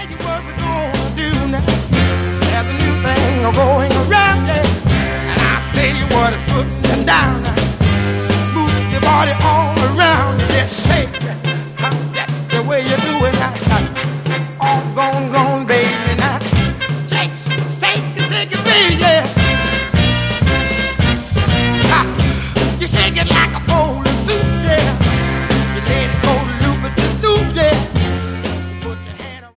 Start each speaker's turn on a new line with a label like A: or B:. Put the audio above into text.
A: you what we're gonna do now. There's a new thing going around, yeah. And I'll tell you what, it's putting you down now. Move your body all around and just shake. That's the way you do it now. All gone, gone.